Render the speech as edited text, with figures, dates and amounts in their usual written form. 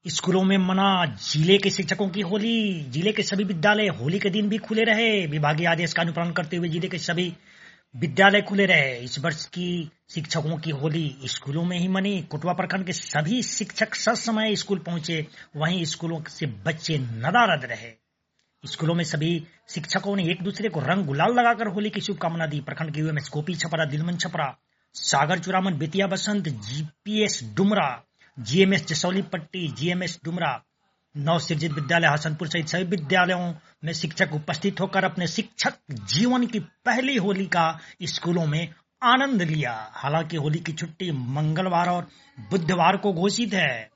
स्कूलों में मना जिले के शिक्षकों की होली। जिले के सभी विद्यालय होली के दिन भी खुले रहे। विभागीय आदेश का अनुपालन करते हुए जिले के सभी विद्यालय खुले रहे। इस वर्ष की शिक्षकों की होली स्कूलों में ही मनी। कुटवा प्रखंड के सभी शिक्षक ससमय स्कूल पहुंचे। वहीं स्कूलों से बच्चे नदारद रहे। स्कूलों में सभी शिक्षकों ने एक दूसरे को रंग गुलाल लगाकर होली की शुभकामना दी। प्रखंड के UMS Gopi Chhapra, Dilman Chhapra, Sagar Churaman, Bettiah Basant, GPS Dumra, GMS Jasauli Patti, GMS Dumra, नवसृजित विद्यालय हसनपुर सहित सभी विद्यालयों में शिक्षक उपस्थित होकर अपने शिक्षक जीवन की पहली होली का स्कूलों में आनंद लिया। हालांकि होली की छुट्टी मंगलवार और बुधवार को घोषित है।